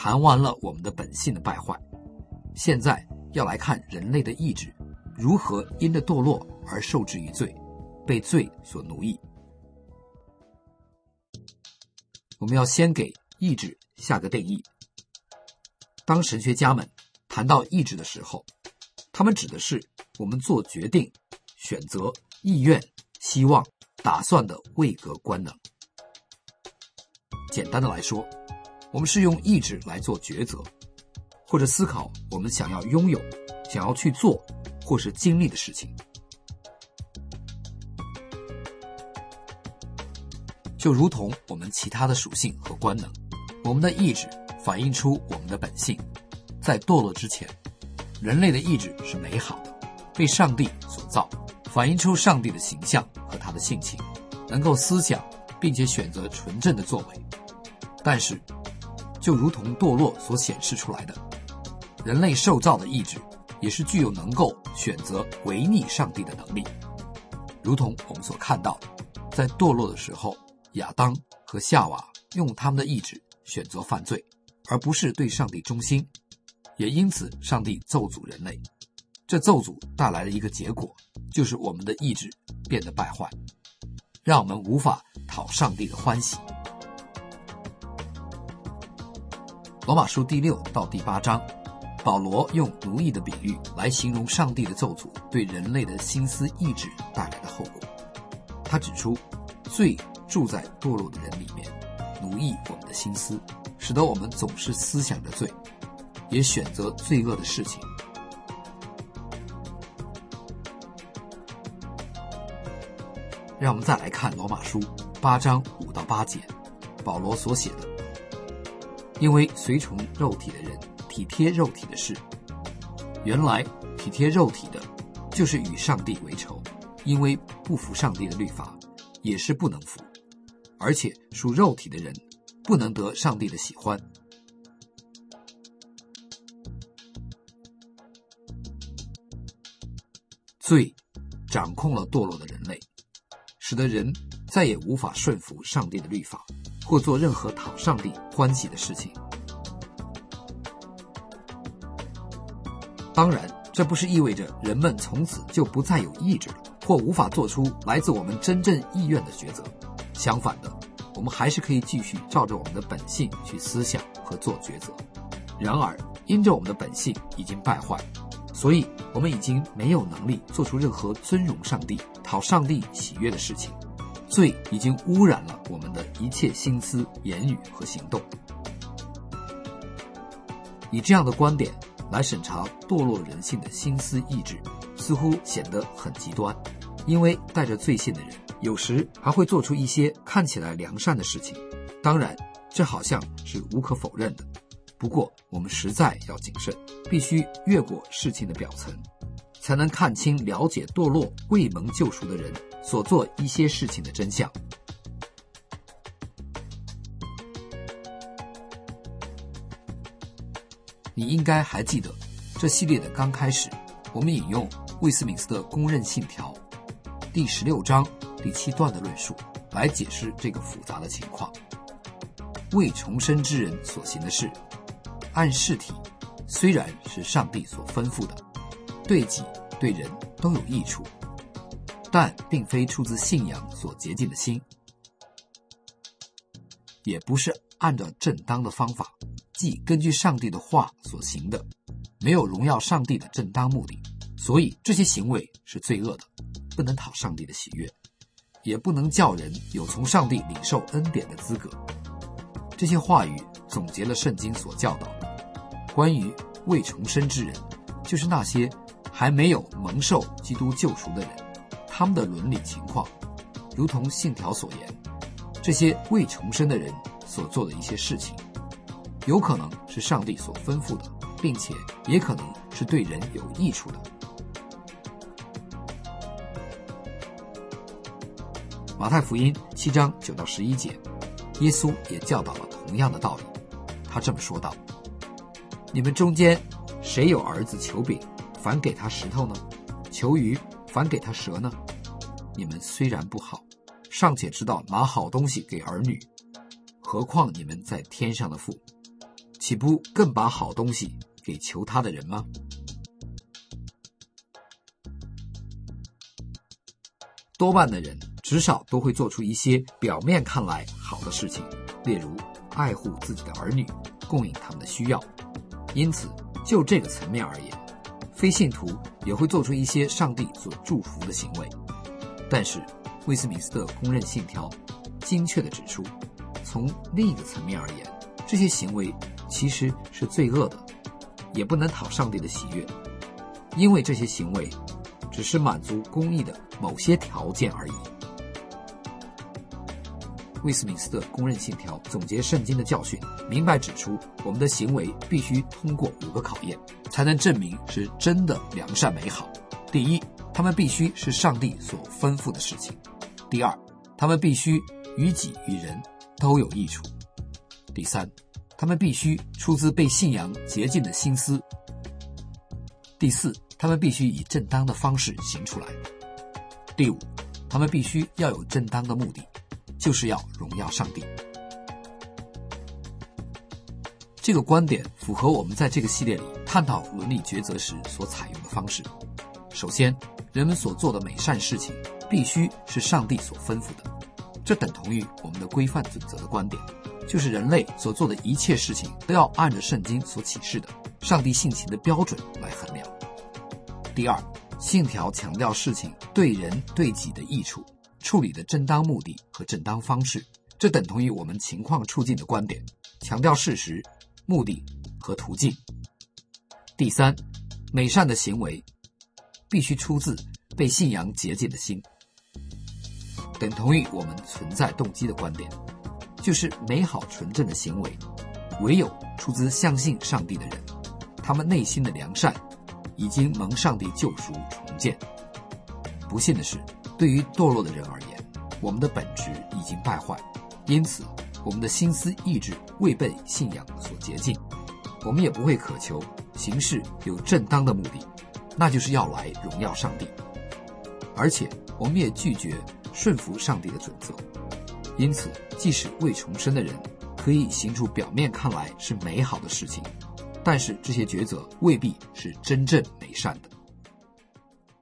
谈完了我们的本性的败坏，现在要来看人类的意志如何因着堕落而受制于罪，被罪所奴役。我们要先给意志下个定义。当神学家们谈到意志的时候，他们指的是我们做决定、选择、意愿、希望、打算的位格官能。简单的来说，我们是用意志来做抉择，或者思考我们想要拥有、想要去做或是经历的事情。就如同我们其他的属性和官能，我们的意志反映出我们的本性。在堕落之前，人类的意志是美好的，被上帝所造，反映出上帝的形象和他的性情，能够思想并且选择纯正的作为。但是就如同堕落所显示出来的，人类受造的意志也是具有能够选择违逆上帝的能力。如同我们所看到的，在堕落的时候，亚当和夏娃用他们的意志选择犯罪，而不是对上帝忠心，也因此上帝咒诅人类。这咒诅带来的一个结果，就是我们的意志变得败坏，让我们无法讨上帝的欢喜。罗马书第6到第8章，保罗用奴役的比喻来形容上帝的咒诅对人类的心思意志带来的后果。他指出，罪住在堕落的人里面，奴役我们的心思，使得我们总是思想着罪，也选择罪恶的事情。让我们再来看罗马书8章5到8节，保罗所写的：因为随从肉体的人体贴肉体的事，原来体贴肉体的就是与上帝为仇，因为不服上帝的律法，也是不能服，而且属肉体的人不能得上帝的喜欢。罪掌控了堕落的人类，使得人再也无法顺服上帝的律法，或做任何讨上帝欢喜的事情。当然，这不是意味着人们从此就不再有意志了，或无法做出来自我们真正意愿的抉择。相反的，我们还是可以继续照着我们的本性去思想和做抉择。然而，因着我们的本性已经败坏，所以我们已经没有能力做出任何尊荣上帝、讨上帝喜悦的事情。罪已经污染了我们的一切心思、言语和行动。以这样的观点来审查堕落人性的心思意志，似乎显得很极端，因为带着罪性的人有时还会做出一些看起来良善的事情。当然，这好像是无可否认的，不过我们实在要谨慎，必须越过事情的表层，才能看清了解堕落未蒙救赎的人所做一些事情的真相。你应该还记得，这系列的刚开始，我们引用魏斯敏斯特公认信条第16章第7段的论述来解释这个复杂的情况。未重生之人所行的事，按事体虽然是上帝所吩咐的，对己对人都有益处，但并非出自信仰所洁净的心，也不是按照正当的方法，即根据上帝的话所行的，没有荣耀上帝的正当目的，所以这些行为是罪恶的，不能讨上帝的喜悦，也不能叫人有从上帝领受恩典的资格。这些话语总结了圣经所教导的关于未重生之人，就是那些还没有蒙受基督救赎的人，他们的伦理情况，如同信条所言，这些未重生的人所做的一些事情，有可能是上帝所吩咐的，并且也可能是对人有益处的。马太福音7章9到11节，耶稣也教导了同样的道理。他这么说道：你们中间谁有儿子求饼，反给他石头呢？求鱼，反给他蛇呢？你们虽然不好，尚且知道拿好东西给儿女，何况你们在天上的父， 岂不更把好东西给求他的人吗？多半的人至少都会做出一些表面看来好的事情，例如爱护自己的儿女，供应他们的需要。因此，就这个层面而言，非信徒也会做出一些上帝所祝福的行为。但是，威斯敏斯特公认信条精确地指出，从另一个层面而言，这些行为其实是罪恶的，也不能讨上帝的喜悦，因为这些行为只是满足公义的某些条件而已。威斯敏斯特公认信条总结圣经的教训，明白指出我们的行为必须通过5个考验，才能证明是真的良善美好。第一，他们必须是上帝所吩咐的事情；第二，他们必须于己于人都有益处；第三，他们必须出自被信仰洁净的心思；第四，他们必须以正当的方式行出来；第五，他们必须要有正当的目的，就是要荣耀上帝。这个观点符合我们在这个系列里探讨伦理抉择时所采用的方式。首先，人们所做的美善事情必须是上帝所吩咐的，这等同于我们的规范准则的观点，就是人类所做的一切事情都要按着圣经所启示的上帝性情的标准来衡量。第二，信条强调事情对人对己的益处，处理的正当目的和正当方式，这等同于我们情况处境的观点，强调事实、目的和途径。第三，美善的行为必须出自被信仰洁净的心，等同于我们存在动机的观点，就是美好纯正的行为唯有出自相信上帝的人，他们内心的良善已经蒙上帝救赎重建。不幸的是，对于堕落的人而言，我们的本质已经败坏，因此我们的心思意志未被信仰所洁净，我们也不会渴求行事有正当的目的，那就是要来荣耀上帝，而且我们也拒绝顺服上帝的准则。因此，即使未重生的人可以行出表面看来是美好的事情，但是这些抉择未必是真正美善的。